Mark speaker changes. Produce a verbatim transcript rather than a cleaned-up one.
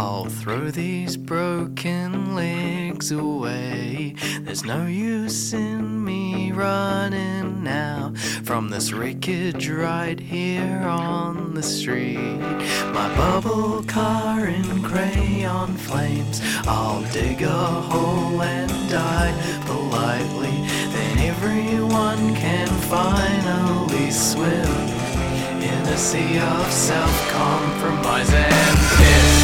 Speaker 1: I'll throw these broken legs away. There's no use in me running now from this wreckage right here on the street. My bubble car in crayon flames, I'll dig a hole and die politely. Then everyone can finally swim in a sea of self-compromise and piss.